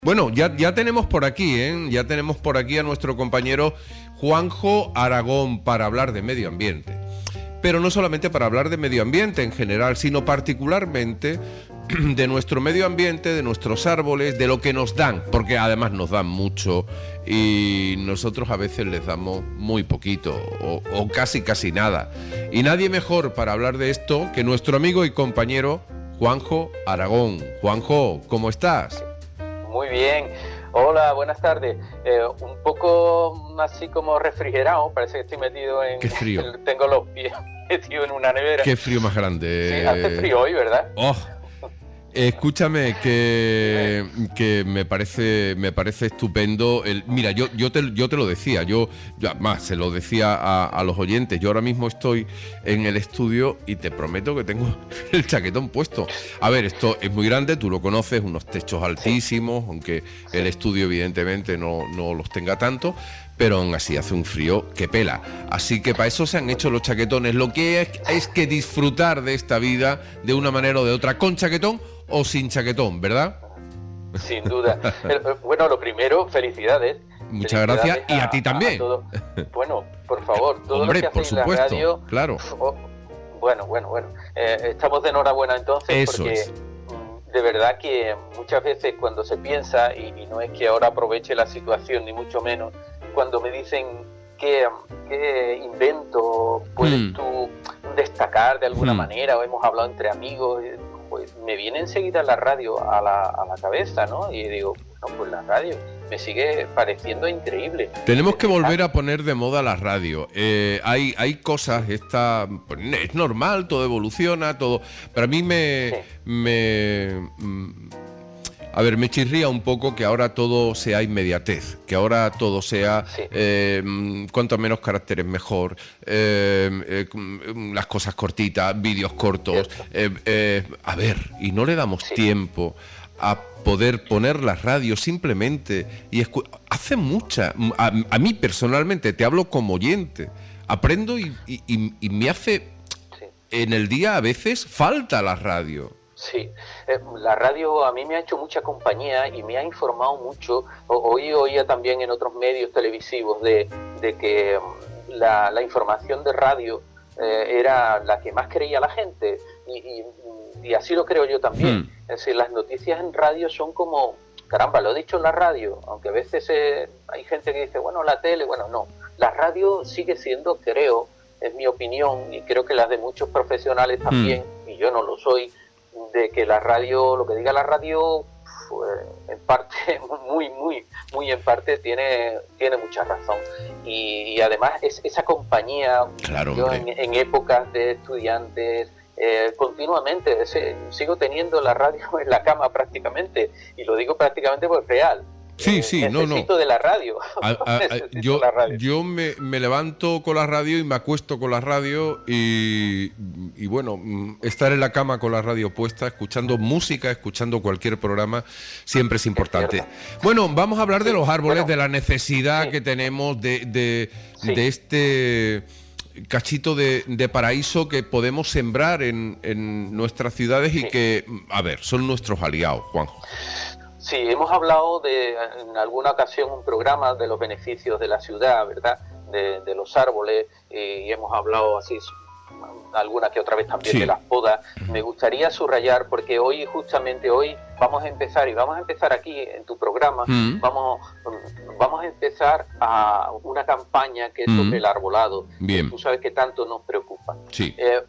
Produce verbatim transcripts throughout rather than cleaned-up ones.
Bueno, ya, ya tenemos por aquí, ¿eh? Ya tenemos por aquí a nuestro compañero Juanjo Aragón para hablar de medio ambiente. Pero no solamente para hablar de medio ambiente en general, sino particularmente de nuestro medio ambiente, de nuestros árboles, de lo que nos dan, porque además nos dan mucho y nosotros a veces les damos muy poquito o, o casi casi nada. Y nadie mejor para hablar de esto que nuestro amigo y compañero Juanjo Aragón. Juanjo, ¿cómo estás? Muy bien. Hola, buenas tardes. Eh, un poco así como refrigerado, parece que estoy metido en... Qué frío. Tengo los pies metidos en una nevera. Qué frío más grande. Sí, hace frío hoy, ¿verdad? Oh. Escúchame, que, que me parece me parece estupendo. El, mira, yo yo te, yo te lo decía, yo, yo más se lo decía a, a los oyentes. Yo ahora mismo estoy en el estudio y te prometo que tengo el chaquetón puesto. A ver, esto es muy grande, tú lo conoces, unos techos altísimos, aunque el estudio evidentemente no, no los tenga tanto, pero aún así hace un frío que pela. Así que para eso se han hecho los chaquetones. Lo que es, es que disfrutar de esta vida de una manera o de otra, con chaquetón o sin chaquetón, ¿verdad? Sin duda. Bueno, lo primero, felicidades. Muchas gracias, y a, a ti también. A todo. Bueno, por favor, todo Hombre, lo que por hacéis en la radio, claro. Oh, bueno, bueno, bueno. Eh, estamos de enhorabuena entonces, eso porque es. De verdad que muchas veces cuando se piensa, y, y no es que ahora aproveche la situación, ni mucho menos, cuando me dicen qué, qué invento puedes mm. tú destacar de alguna mm. manera, o hemos hablado entre amigos, pues me viene enseguida la radio a la, a la cabeza, ¿no? Y digo, bueno, pues la radio me sigue pareciendo increíble. Tenemos que volver a poner de moda la radio. Eh, hay, hay cosas, esta, pues, es normal, todo evoluciona, todo, pero a mí me... Sí. me mm, A ver, me chirría un poco que ahora todo sea inmediatez, que ahora todo sea sí. eh, cuanto menos caracteres mejor, eh, eh, las cosas cortitas, vídeos cortos. Eh, eh, a ver, y no le damos sí. tiempo a poder poner la radio simplemente y escu- hace mucha, a, a mí personalmente, te hablo como oyente, aprendo y, y, y me hace sí. en el día a veces falta la radio. Sí, eh, la radio a mí me ha hecho mucha compañía y me ha informado mucho. Hoy oía también en otros medios televisivos de, de que la, la información de radio eh, era la que más creía la gente y, y, y así lo creo yo también. Hmm. Es decir, las noticias en radio son como, caramba, lo he dicho en la radio, aunque a veces eh, hay gente que dice, bueno, la tele, bueno, no. La radio sigue siendo, creo, es mi opinión y creo que las de muchos profesionales también, hmm. y yo no lo soy, de que la radio, lo que diga la radio, pues, en parte, muy, muy, muy en parte tiene, tiene mucha razón. Y, y además es esa compañía, claro, yo en, en épocas de estudiantes, eh, continuamente ese, sigo teniendo la radio en la cama prácticamente, y lo digo prácticamente porque es real. Sí, sí, no, no. Necesito de la radio. A, a, a, yo la radio. yo me, me levanto con la radio y me acuesto con la radio y, y bueno, estar en la cama con la radio puesta, escuchando música, escuchando cualquier programa, siempre es importante. Es bueno, vamos a hablar sí, de los árboles, bueno, de la necesidad sí. que tenemos de, de, sí. de este cachito de, de paraíso que podemos sembrar en, en nuestras ciudades y sí. que, a ver, son nuestros aliados, Juanjo. Sí, hemos hablado de, en alguna ocasión, un programa de los beneficios de la ciudad, ¿verdad? De, de los árboles, y hemos hablado así alguna que otra vez también sí. de las podas. Me gustaría subrayar, porque hoy, justamente hoy, vamos a empezar, y vamos a empezar aquí en tu programa, mm. vamos, vamos a empezar a una campaña que es mm. sobre el arbolado. Bien. Tú sabes que tanto nos preocupa. Sí. Eh,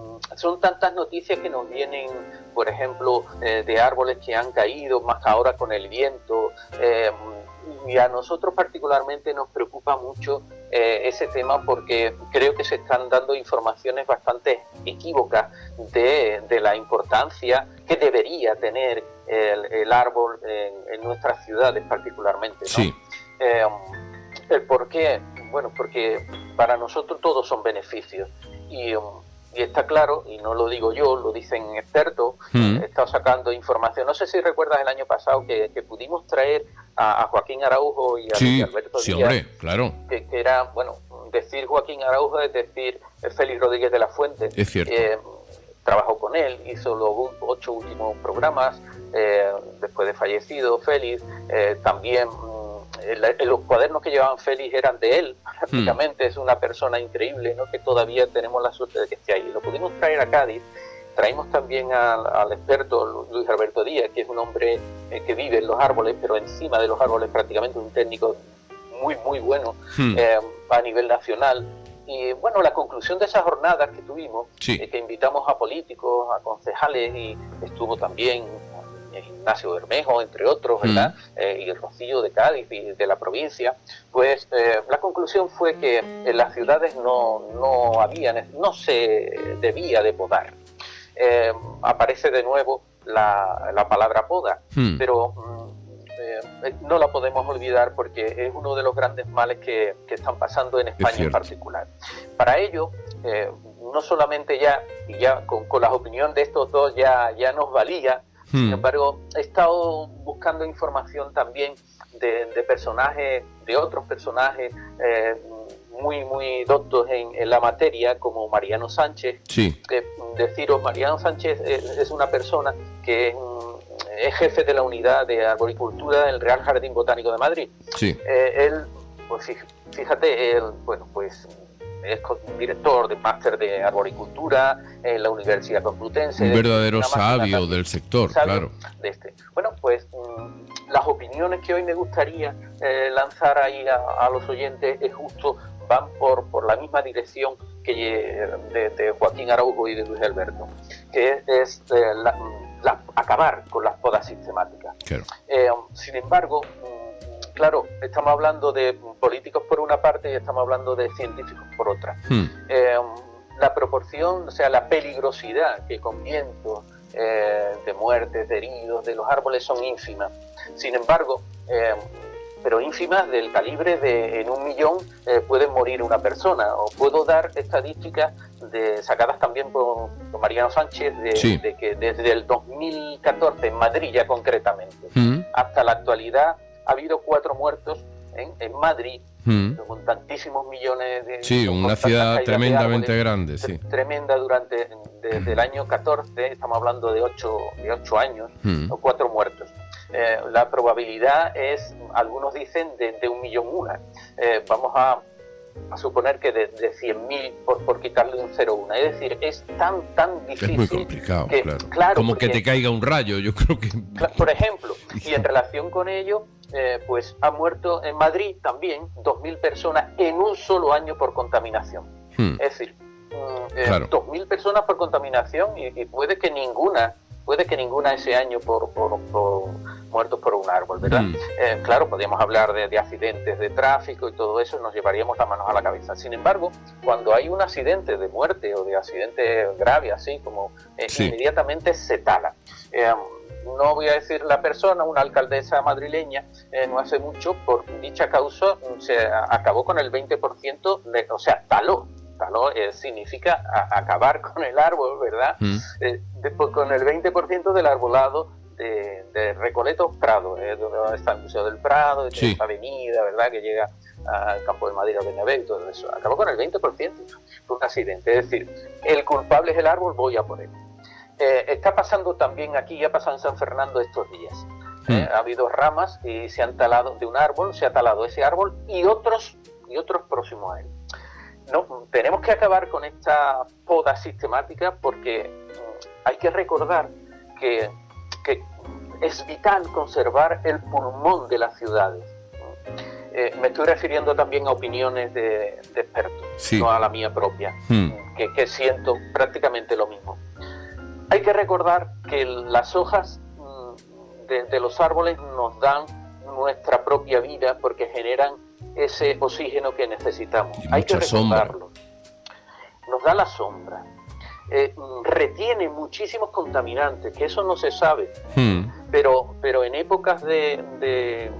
Son tantas noticias que nos vienen, por ejemplo, eh, de árboles que han caído, más ahora con el viento, eh, y a nosotros particularmente nos preocupa mucho eh, ese tema porque creo que se están dando informaciones bastante equívocas de, de la importancia que debería tener el, el árbol en, en nuestras ciudades particularmente, ¿no? Sí. Eh, ¿El por qué? Bueno, porque para nosotros todos son beneficios y... Um, Y está claro, y no lo digo yo, lo dicen expertos, mm. he estado sacando información. No sé si recuerdas el año pasado que, que pudimos traer a, a Joaquín Araujo y a sí, Alberto sí, Díaz. Hombre, claro. Que, que era, bueno, decir Joaquín Araujo es decir Félix Rodríguez de la Fuente. Es cierto. Eh, trabajó con él, hizo los ocho últimos programas, eh, después de fallecido Félix, eh, también mm, los cuadernos que llevaban Félix eran de él, prácticamente. Mm. Es una persona increíble, ¿no? Que todavía tenemos la suerte de que esté ahí. Lo pudimos traer a Cádiz. Traímos también al, al experto Luis Alberto Díaz, que es un hombre eh, que vive en los árboles, pero encima de los árboles, prácticamente un técnico muy, muy bueno hmm. eh, a nivel nacional. Y bueno, la conclusión de esas jornadas que tuvimos, sí. eh, que invitamos a políticos, a concejales, y estuvo también Ignacio Bermejo, entre otros, ¿verdad? Hmm. Eh, y Rocío de Cádiz y de la provincia, pues eh, la conclusión fue que en las ciudades no, no había, no se debía de podar. Eh, aparece de nuevo la, la palabra poda, hmm. pero eh, no la podemos olvidar porque es uno de los grandes males que, que están pasando en España en particular. Para ello, eh, no solamente ya, y ya con, con la opinión de estos dos ya, ya nos valía, hmm. sin embargo, he estado buscando información también de, de personajes, de otros personajes, eh, muy muy doctos en, en la materia, como Mariano Sánchez. Sí. Eh, deciros, Mariano Sánchez es, es una persona que es, es jefe de la unidad de arboricultura del Real Jardín Botánico de Madrid. Sí. Eh, él, pues fíjate, él, bueno, pues es director de máster de arboricultura en la Universidad Complutense. Un verdadero sabio del sector, sabio claro. De este. Bueno, pues mmm, las opiniones que hoy me gustaría eh, lanzar ahí a, a los oyentes es justo van por, por la misma dirección que de, de Joaquín Araujo y de Luis Alberto, que es, es eh, la, la, acabar con las podas sistemáticas. Claro. Eh, sin embargo, claro, estamos hablando de políticos por una parte y estamos hablando de científicos por otra. Hmm. Eh, la proporción, o sea, la peligrosidad que con vientos, eh, de muertes, de heridos, de los árboles son ínfimas. Sin embargo, eh, pero ínfimas del calibre de en un millón eh, puede morir una persona. O puedo dar estadísticas de, sacadas también por, por Mariano Sánchez de, sí. de que desde el dos mil catorce en Madrid ya concretamente mm. hasta la actualidad ha habido cuatro muertos en, en Madrid mm. con tantísimos millones de... Sí, una ciudad tremendamente árboles, grande, sí. Tremenda durante desde mm. el año catorce, estamos hablando de ocho, de ocho años, mm. o cuatro muertos. Eh, la probabilidad es, algunos dicen, de, de un millón una. Eh, vamos a, a suponer que de, de cien mil por, por quitarle un cero una. Es decir, es tan, tan difícil. Es muy complicado, que, claro. claro. Como porque, que te caiga un rayo, yo creo que... Por ejemplo, y en relación con ello, eh, pues ha muerto en Madrid también dos mil personas en un solo año por contaminación. Hmm. Es decir, eh, claro. dos mil personas por contaminación y, y puede que ninguna... puede que ninguna ese año por, por, por muertos por un árbol, ¿verdad? Mm. Eh, claro, podríamos hablar de, de accidentes de tráfico y todo eso, nos llevaríamos las manos a la cabeza. Sin embargo, cuando hay un accidente de muerte o de accidente grave, así como eh, sí. inmediatamente se tala. Eh, no voy a decir la persona, una alcaldesa madrileña, eh, no hace mucho, por dicha causa, se acabó con el veinte por ciento, de, o sea, taló. ¿no? Eh, significa a, acabar con el árbol, ¿verdad? Mm. Eh, de, con el veinte por ciento del arbolado de, de Recoletos Prado, eh, donde está el Museo del Prado, de sí. esta avenida, ¿verdad? Que llega al Campo de Madrid, a Benavent, todo eso. Acabó con el veinte por ciento por un accidente. Es decir, el culpable es el árbol, voy a por él. Eh, está pasando también aquí, ya pasó en San Fernando estos días. Mm. Eh, ha habido ramas y se han talado de un árbol, se ha talado ese árbol y otros, y otros próximos a él. No, tenemos que acabar con esta poda sistemática porque hay que recordar que, que es vital conservar el pulmón de las ciudades. Eh, me estoy refiriendo también a opiniones de, de expertos, sí. no a la mía propia, hmm. que, que siento prácticamente lo mismo. Hay que recordar que las hojas de, de los árboles nos dan nuestra propia vida porque generan ese oxígeno que necesitamos. Hay que recordarlo. Nos da la sombra. Eh, retiene muchísimos contaminantes, que eso no se sabe. Hmm. Pero, pero en épocas de, de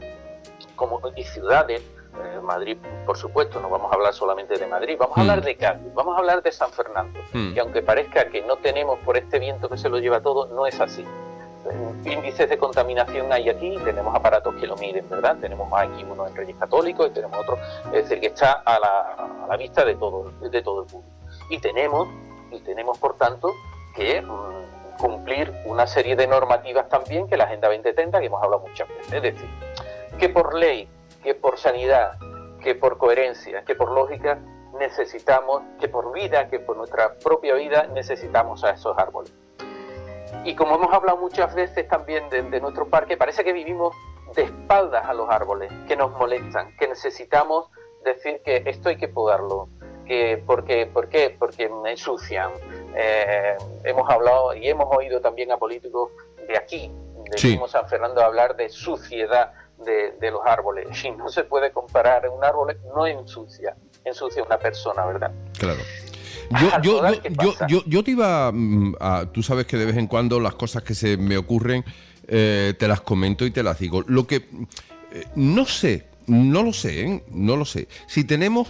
como y ciudades, eh, Madrid, por supuesto, no vamos a hablar solamente de Madrid, vamos hmm. a hablar de Cádiz, vamos a hablar de San Fernando. Hmm. Y aunque parezca que no tenemos por este viento que se lo lleva todo, no es así. Índices de contaminación hay aquí, tenemos aparatos que lo miden, ¿verdad? Tenemos aquí uno en Reyes Católicos y tenemos otro, es decir, que está a la, a la vista de todo, de todo el público. Y tenemos, y tenemos por tanto, que mmm, cumplir una serie de normativas también que la Agenda veinte treinta, que hemos hablado muchas veces. Es decir, que por ley, que por sanidad, que por coherencia, que por lógica, necesitamos, que por vida, que por nuestra propia vida, necesitamos a esos árboles. Y como hemos hablado muchas veces también de, de nuestro parque, parece que vivimos de espaldas a los árboles, que nos molestan, que necesitamos decir que esto hay que podarlo, que porque, ¿por qué? Porque me ensucian. Eh, hemos hablado y hemos oído también a políticos de aquí, de Sí. mismo San Fernando, hablar de suciedad de, de los árboles. Y no se puede comparar, un árbol no ensucia, ensucia una persona, ¿verdad? Claro. Yo, Al yo, podar, yo, ¿qué yo, pasa? yo, yo te iba mm, a... Tú sabes que de vez en cuando las cosas que se me ocurren eh, te las comento y te las digo. Lo que... eh, no sé, no lo sé, ¿eh? No lo sé. Si tenemos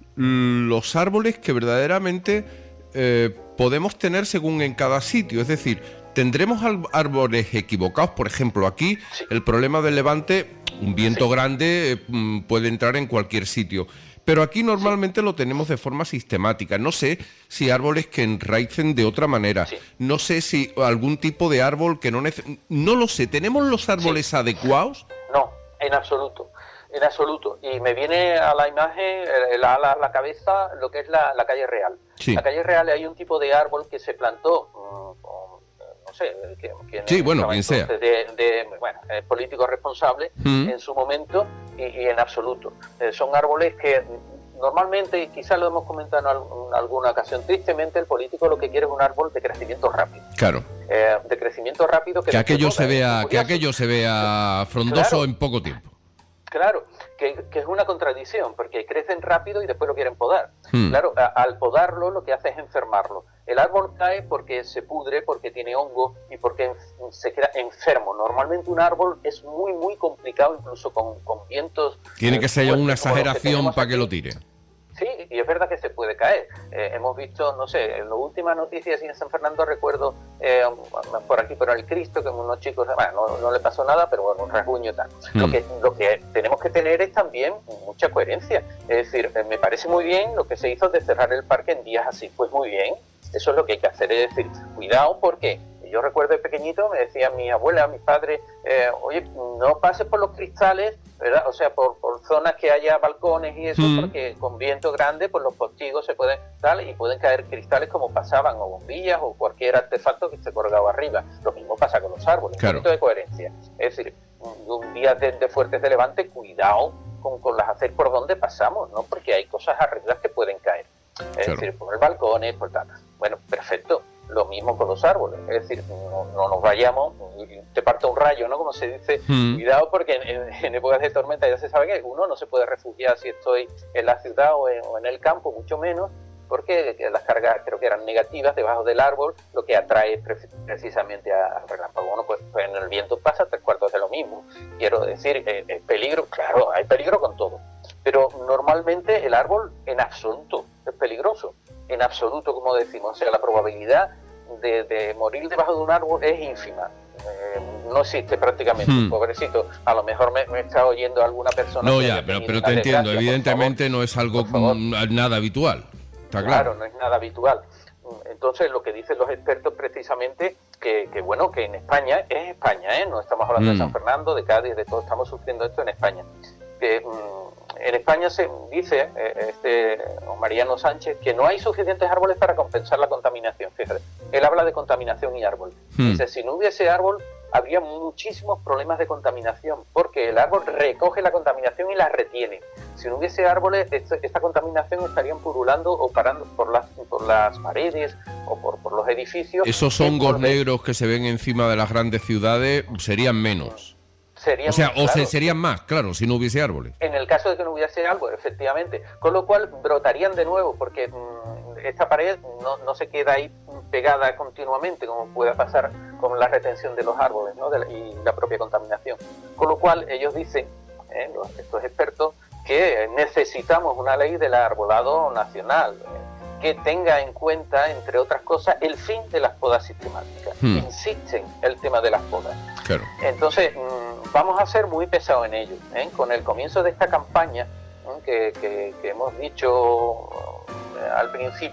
los árboles que verdaderamente eh, podemos tener según en cada sitio. Es decir, tendremos árboles equivocados. Por ejemplo, aquí Sí. el problema del levante, un viento Sí. grande eh, mm, puede entrar en cualquier sitio. Pero aquí normalmente lo tenemos de forma sistemática. No sé si árboles que enraicen de otra manera. Sí. No sé si algún tipo de árbol que no nece- no lo sé. ¿Tenemos los árboles adecuados? No, en absoluto, en absoluto. Y me viene a la imagen, eh, la- a la, la cabeza, lo que es la, la calle Real. Sí. La calle Real, hay un tipo de árbol que se plantó, mm, con, eh, no sé, que, que Sí, bueno, estaba quien sea. entonces de, de, bueno, eh, político responsable Mm. en su momento y, y en absoluto. Eh, son árboles que mm, normalmente, y quizás lo hemos comentado en, al- en alguna ocasión, tristemente el político lo que quiere es un árbol de crecimiento rápido. Claro. Eh, de crecimiento rápido que, Que aquello no se poda, es vea, que curioso. aquello se vea frondoso Claro. en poco tiempo. Claro, que, que es una contradicción, porque crecen rápido y después lo quieren podar. Hmm. Claro, a- al podarlo lo que hace es enfermarlo. El árbol cae porque se pudre, porque tiene hongo y porque en- se queda enfermo. Normalmente un árbol es muy, muy complicado, incluso con, con vientos... Tiene eh, que ser fuertes una como los que exageración tenemos para que aquí. lo tire. Sí, y es verdad que se puede caer. Eh, hemos visto, no sé, en las últimas noticias en San Fernando recuerdo eh, por aquí, por el Cristo, que unos chicos, bueno, no, no le pasó nada, pero bueno, un rasguño tal. Hmm. Lo que lo que tenemos que tener es también mucha coherencia. Es decir, eh, me parece muy bien lo que se hizo de cerrar el parque en días así. Pues muy bien, eso es lo que hay que hacer. Es decir, cuidado porque... Yo recuerdo de pequeñito, me decía mi abuela, mi padre, eh, oye, no pases por los cristales, ¿verdad? O sea, por, por zonas que haya balcones y eso, Mm. porque con viento grande, pues los postigos se pueden tal y pueden caer cristales como pasaban, o bombillas, o cualquier artefacto que esté colgado arriba. Lo mismo pasa con los árboles, Claro. un poquito de coherencia. Es decir, un, un día de, de fuertes de levante, cuidado con, con las hacer por donde pasamos, ¿no? Porque hay cosas arriba que pueden caer. Es Claro. decir, por el balcones, por tal. Bueno, perfecto. Lo mismo con los árboles, es decir, no, no nos vayamos, te parte un rayo, ¿no? Como se dice, Mm. cuidado porque en, en, en épocas de tormenta ya se sabe que uno no se puede refugiar si estoy en la ciudad o en, o en el campo, mucho menos, porque las cargas creo que eran negativas debajo del árbol, lo que atrae pre precisamente al relámpago. Bueno, pues, pues en el viento pasa tres cuartos de lo mismo. Quiero decir, eh, el peligro, claro, hay peligro con todo, pero normalmente el árbol en absoluto es peligroso. En absoluto, como decimos, o sea, la probabilidad de, de morir debajo de un árbol es ínfima. Eh, no existe prácticamente. Hmm. Pobrecito, a lo mejor me, me está oyendo alguna persona. No, que ya, haya pero, tenido pero una te entiendo. desgracia, por Evidentemente favor. no es algo Por favor. mm, nada habitual. Está Claro, claro. no es nada habitual. Entonces, lo que dicen los expertos precisamente, que, que bueno, que en España, es España, ¿eh? No estamos hablando Mm. de San Fernando, de Cádiz, de todo, estamos sufriendo esto en España. Que mm, en España se dice, eh, este Mariano Sánchez, que no hay suficientes árboles para compensar la contaminación. Fíjate, él habla de contaminación y árbol. Mm. Dice, si no hubiese árbol, habría muchísimos problemas de contaminación, porque el árbol recoge la contaminación y la retiene. Si no hubiese árboles, esta, esta contaminación estarían purulando o parando por las, por las paredes o por, por los edificios. Esos que hongos por de- negros que se ven encima de las grandes ciudades serían menos. serían, O sea, o claro, se serían más, claro, si no hubiese árboles. en el caso de que no hubiese árbol, efectivamente. Con lo cual brotarían de nuevo, porque mmm, esta pared no, no se queda ahí pegada continuamente, como pueda pasar con la retención de los árboles, ¿no? de la, y la propia contaminación. Con lo cual, ellos dicen, eh, los, estos expertos, que necesitamos una ley del arbolado nacional, eh, que tenga en cuenta, entre otras cosas, el fin de las podas sistemáticas. Hmm. Insisten el tema de las podas. Claro. Entonces, mmm, vamos a ser muy pesados en ello. ¿eh? Con el comienzo de esta campaña, ¿eh? que, que, que hemos dicho eh, al principio,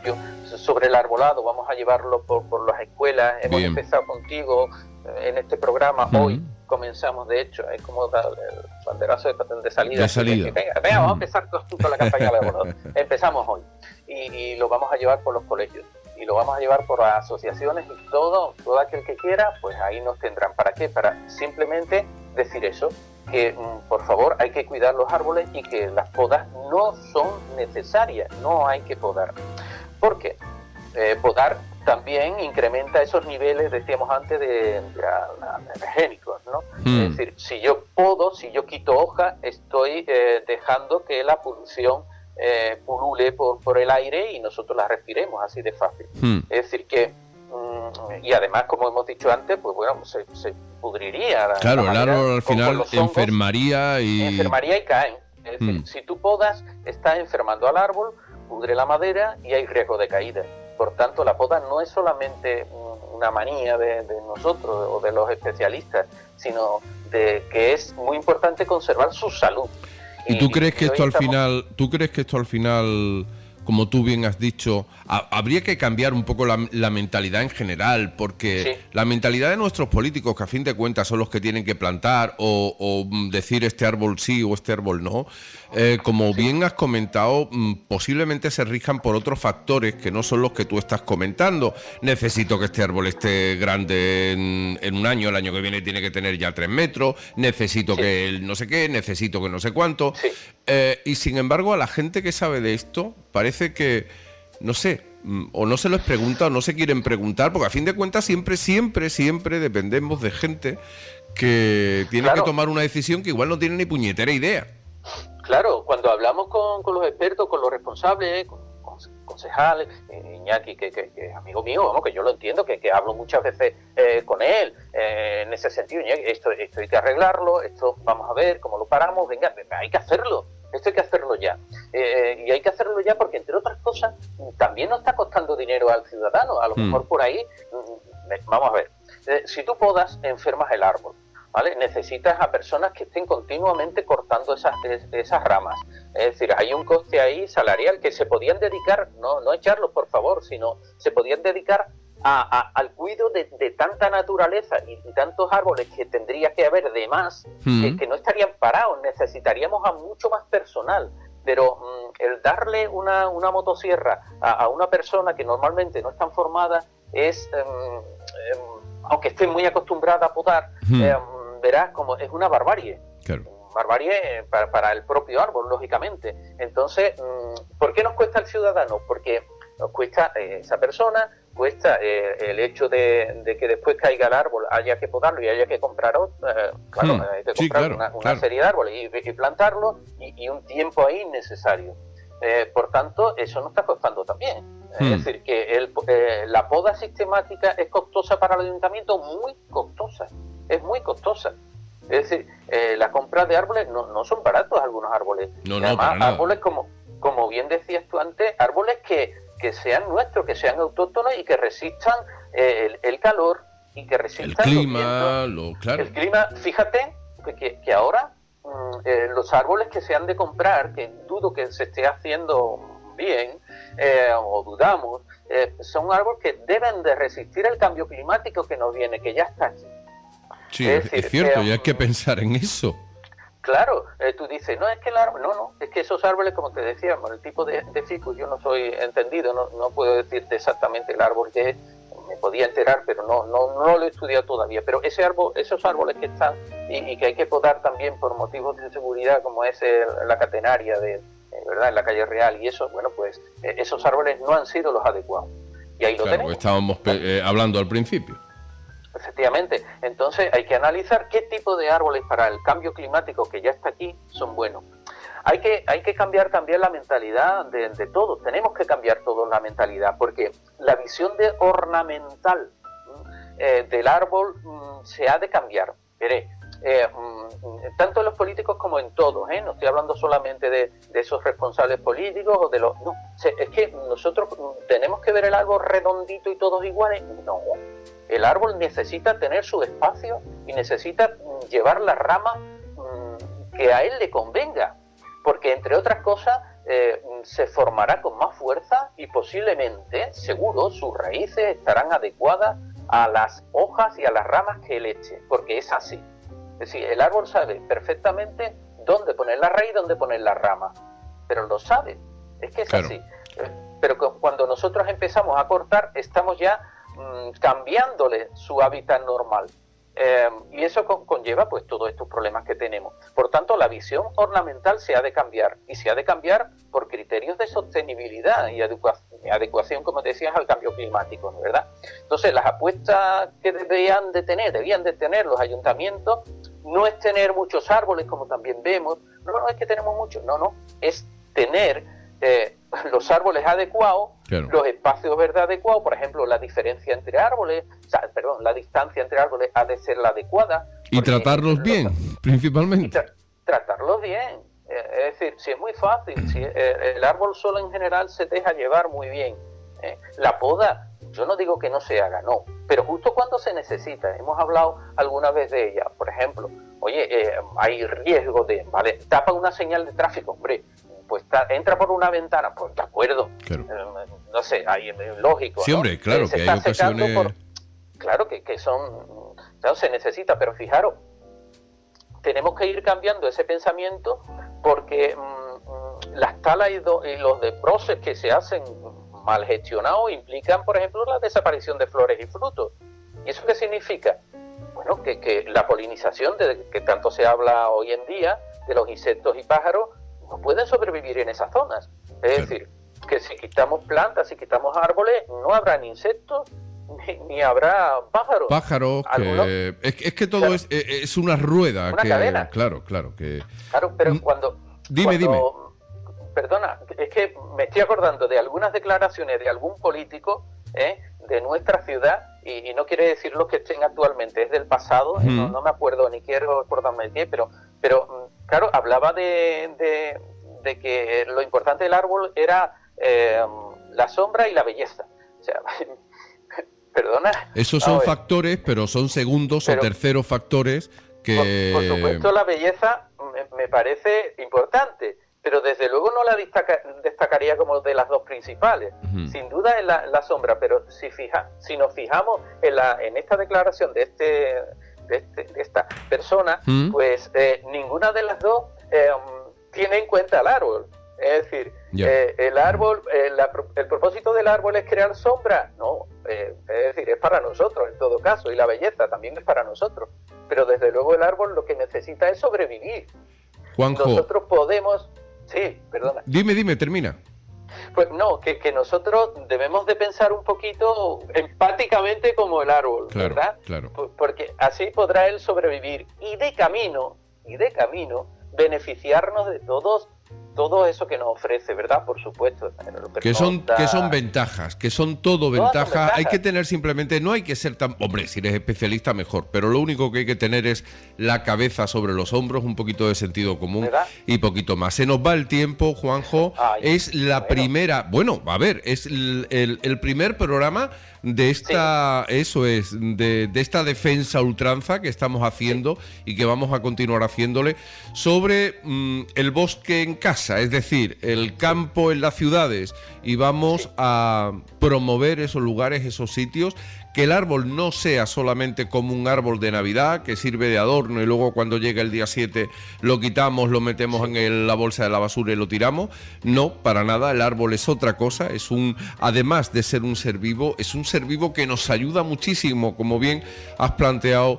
sobre el arbolado, vamos a llevarlo por, por las escuelas. Hemos Bien. empezado contigo en este programa, uh-huh. Hoy comenzamos, de hecho, es como el banderazo de, de salida. De salida. Que, venga, venga, vamos a empezar con la campaña del arbolado. Empezamos hoy y, y lo vamos a llevar por los colegios y lo vamos a llevar por las asociaciones y todo, todo aquel que quiera, pues ahí nos tendrán. ¿Para qué? Para simplemente decir eso, que mm, por favor hay que cuidar los árboles y que las podas no son necesarias, no hay que podar. ¿Por qué? Eh, podar también incrementa esos niveles, decíamos antes, de, de, de alergénicos, ¿no? Mm. Es decir, si yo podo, si yo quito hoja, estoy eh, dejando que la polución eh, pulule por, por el aire y nosotros la respiremos así de fácil. Mm. Es decir, que, mm, y además, como hemos dicho antes, pues bueno, se, se pudriría. La, claro, la el árbol al final hongos, enfermaría y... Enfermaría y caen. Es decir, mm. si tú podas, estás enfermando al árbol, pudre la madera y hay riesgo de caída. Por tanto, la poda no es solamente una manía de, de nosotros o de los especialistas, sino de que es muy importante conservar su salud. ¿Y, y tú crees que esto al estamos... final, tú crees que esto al final, como tú bien has dicho, ha, habría que cambiar un poco la, la mentalidad en general? Porque sí. La mentalidad de nuestros políticos, que a fin de cuentas son los que tienen que plantar o, o decir este árbol sí o este árbol no, eh, como sí. bien has comentado, posiblemente se rijan por otros factores que no son los que tú estás comentando. Necesito que este árbol esté grande en, en un año, el año que viene tiene que tener ya tres metros, necesito sí. que el no sé qué, necesito que no sé cuánto. Sí. Eh, y sin embargo, a la gente que sabe de esto, parece que, no sé, o no se les pregunta o no se quieren preguntar, porque a fin de cuentas siempre, siempre, siempre dependemos de gente que tiene claro. que tomar una decisión que igual no tiene ni puñetera idea. Claro, cuando hablamos con, con los expertos, con los responsables, con, con concejales, eh, Iñaki, que, que, que es amigo mío, vamos, que yo lo entiendo, que, que hablo muchas veces eh, con él, eh, en ese sentido, Iñaki, esto, esto hay que arreglarlo, esto vamos a ver cómo lo paramos, venga, venga hay que hacerlo. Esto hay que hacerlo ya. Eh, y hay que hacerlo ya porque, entre otras cosas, también nos está costando dinero al ciudadano. A lo mm. mejor por ahí, vamos a ver, eh, si tú podas, enfermas el árbol, ¿vale? Necesitas a personas que estén continuamente cortando esas, esas ramas. Es decir, hay un coste ahí salarial que se podían dedicar, no, no echarlos, por favor, sino se podían dedicar A, a, al cuidado de, de tanta naturaleza y, y tantos árboles que tendría que haber de más, mm. que, que no estarían parados. Necesitaríamos a mucho más personal, pero mm, el darle una, una motosierra a, a una persona que normalmente no es tan formada es, eh, eh, aunque esté muy acostumbrada a podar, mm. eh, verás como es una barbarie. Claro. Barbarie para, para el propio árbol, lógicamente. Entonces, mm, ¿por qué nos cuesta al ciudadano? Porque nos cuesta eh, esa persona, cuesta eh, el hecho de, de que después caiga el árbol, haya que podarlo y haya que comprar otro, eh, claro, hmm. hay que comprar sí, claro, una, una claro. serie de árboles y, y plantarlo y, y un tiempo ahí innecesario. Eh, por tanto, eso nos está costando también. Hmm. Es decir, que el, eh, la poda sistemática es costosa para el ayuntamiento, muy costosa, es muy costosa. Es decir, eh, la compra de árboles no, no son baratos algunos árboles. No, no, además, árboles como, como bien decías tú antes, árboles que que sean nuestros, que sean autóctonos y que resistan eh, el, el calor y que resistan el clima, lo, claro. el clima. Fíjate que, que ahora mmm, eh, los árboles que se han de comprar, que dudo que se esté haciendo bien, eh, o dudamos, eh, son árboles que deben de resistir el cambio climático que nos viene, que ya está aquí. Sí, es, decir, es cierto, que, y hay que pensar en eso. Claro, eh, tú dices, no, es que el árbol, no, no, es que esos árboles, como te decíamos, el tipo de, de ficus, yo no soy entendido, no, no puedo decirte exactamente el árbol que es, me podía enterar, pero no, no, no lo he estudiado todavía, pero ese árbol, esos árboles que están y, y que hay que podar también por motivos de seguridad, como es el, la catenaria de, ¿verdad?, en la calle Real y eso, bueno, pues eh, esos árboles no han sido los adecuados. Y ahí lo claro, tenemos. Estábamos eh, hablando al principio. Efectivamente, entonces hay que analizar qué tipo de árboles para el cambio climático que ya está aquí son buenos. Hay que, hay que cambiar también la mentalidad de, de todos, tenemos que cambiar todos la mentalidad, porque la visión de ornamental eh, del árbol mm, se ha de cambiar. Veré, eh, mm, tanto en los políticos como en todos, ¿eh? No estoy hablando solamente de, de esos responsables políticos o de los... No, es que nosotros tenemos que ver el árbol redondito y todos iguales. No, el árbol necesita tener su espacio y necesita llevar la rama mmm, que a él le convenga, porque entre otras cosas eh, se formará con más fuerza y posiblemente, seguro, sus raíces estarán adecuadas a las hojas y a las ramas que él eche, porque es así. Es decir, el árbol sabe perfectamente dónde poner la raíz, dónde poner la rama, pero lo sabe, es que es claro. así. Pero cuando nosotros empezamos a cortar, estamos ya mmm, cambiándole su hábitat normal. Eh, y eso con, conlleva pues todos estos problemas que tenemos. Por tanto, la visión ornamental se ha de cambiar, y se ha de cambiar por criterios de sostenibilidad y adecuación, adecuación como decías, al cambio climático, ¿no? ¿Verdad? Entonces, las apuestas que debían de tener, debían de tener los ayuntamientos, no es tener muchos árboles, como también vemos, no, no es que tenemos muchos, no, no, es tener eh, los árboles adecuados, claro. los espacios verdes adecuados, por ejemplo, la diferencia entre árboles, o sea, perdón, la distancia entre árboles ha de ser la adecuada. Y tratarlos bien, los, principalmente. Y tra tratarlos bien, eh, es decir, si es muy fácil, si eh, el árbol solo en general se deja llevar muy bien. Eh, la poda, yo no digo que no se haga, no, pero justo cuando se necesita, hemos hablado alguna vez de ella, por ejemplo, oye, eh, hay riesgo de, vale, tapa una señal de tráfico, hombre, pues ta, entra por una ventana, pues de acuerdo, claro. eh, no sé, hay eh, lógico. Sí, hombre, ¿no? claro, eh, que hay ocasiones... Por, claro que, que son, claro, se necesita, pero fijaros, tenemos que ir cambiando ese pensamiento porque mmm, las talas y, do, y los desbroces que se hacen mal gestionados implican, por ejemplo, la desaparición de flores y frutos. ¿Y eso qué significa? Bueno, que, que la polinización de que tanto se habla hoy en día, de los insectos y pájaros, no pueden sobrevivir en esas zonas. Es decir, que si quitamos plantas, si quitamos árboles, no habrá ni insectos, ni, ni habrá pájaros. Pájaros, que... es, es que todo claro. es, es una rueda. Una que... cadena. Claro, claro. que Claro, pero cuando... Dime, cuando... dime. Perdona, es que me estoy acordando de algunas declaraciones de algún político ¿eh? de nuestra ciudad, y, y no quiere decir los que estén actualmente, es del pasado, mm. no, no me acuerdo, ni quiero acordarme de qué, pero, pero claro, hablaba de, de, de que lo importante del árbol era eh, la sombra y la belleza. O sea, perdona. Esos son factores, pero son segundos pero, o terceros factores que... Por, por supuesto, la belleza me, me parece importante, pero desde luego no la destaca, destacaría como de las dos principales. Uh-huh. Sin duda es la, la sombra, pero si fija, si nos fijamos en, la, en esta declaración de, este, de, este, de esta persona, uh-huh. pues eh, ninguna de las dos eh, tiene en cuenta el árbol. Es decir, yeah. eh, el árbol, eh, la, el propósito del árbol es crear sombra, no, eh, es decir, es para nosotros en todo caso, y la belleza también es para nosotros. Pero desde luego el árbol lo que necesita es sobrevivir. Juanjo. Nosotros podemos... Sí, perdona. Dime, dime, termina. Pues no, que, que nosotros debemos de pensar un poquito empáticamente como el árbol, claro, ¿verdad? Claro. Porque así podrá él sobrevivir y de camino, y de camino, beneficiarnos de todos todo eso que nos ofrece, ¿verdad? Por supuesto. Que son, que son ventajas, que son todo ventajas. Ventaja. Hay que tener simplemente, no hay que ser tan... Hombre, si eres especialista, mejor. Pero lo único que hay que tener es la cabeza sobre los hombros, un poquito de sentido común, ¿verdad? Y poquito más. Se nos va el tiempo, Juanjo. Ay, es la bueno. primera... Bueno, a ver, es el, el, el primer programa de esta... Sí. Eso es, de, de esta defensa ultranza que estamos haciendo sí. y que vamos a continuar haciéndole sobre mmm, el bosque en casa. Es decir, el campo en las ciudades, y vamos sí. a promover esos lugares, esos sitios, que el árbol no sea solamente como un árbol de Navidad que sirve de adorno y luego cuando llega el día siete lo quitamos, lo metemos sí. en el, la bolsa de la basura y lo tiramos. No, para nada, el árbol es otra cosa, es un, además de ser un ser vivo, es un ser vivo que nos ayuda muchísimo, como bien has planteado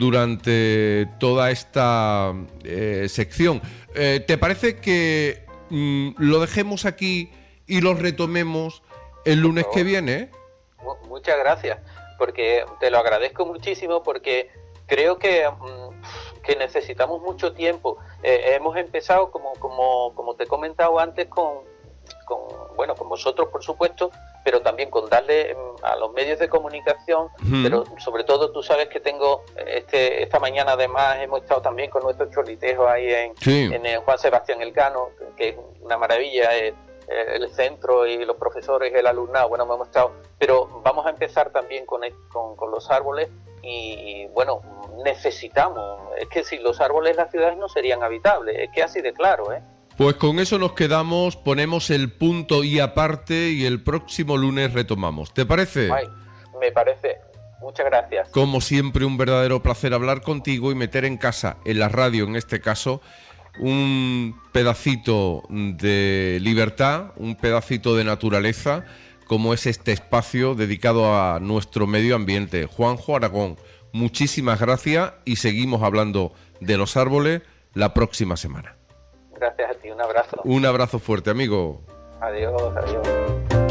durante toda esta eh, sección. Eh, ¿Te parece que mm, lo dejemos aquí y lo retomemos el lunes que viene? Muchas gracias, porque te lo agradezco muchísimo, porque creo que, que necesitamos mucho tiempo. Eh, hemos empezado, como, como, como te he comentado antes, con, con, bueno, con vosotros, por supuesto, pero también con darle a los medios de comunicación, uh-huh. pero sobre todo tú sabes que tengo, este esta mañana además hemos estado también con nuestro chorlitejo ahí en, sí. en el Juan Sebastián Elcano, que es una maravilla, eh, el centro y los profesores, el alumnado, bueno, hemos estado, pero vamos a empezar también con, con, con los árboles y, bueno, necesitamos, es que sin los árboles las ciudades no serían habitables, es que así de claro, ¿eh? Pues con eso nos quedamos, ponemos el punto y aparte y el próximo lunes retomamos. ¿Te parece? Ay, me parece. Muchas gracias. Como siempre, un verdadero placer hablar contigo y meter en casa, en la radio en este caso, un pedacito de libertad, un pedacito de naturaleza, como es este espacio dedicado a nuestro medio ambiente. Juanjo Aragón, muchísimas gracias y seguimos hablando de los árboles la próxima semana. Gracias a ti, un abrazo. Un abrazo fuerte, amigo. Adiós, adiós.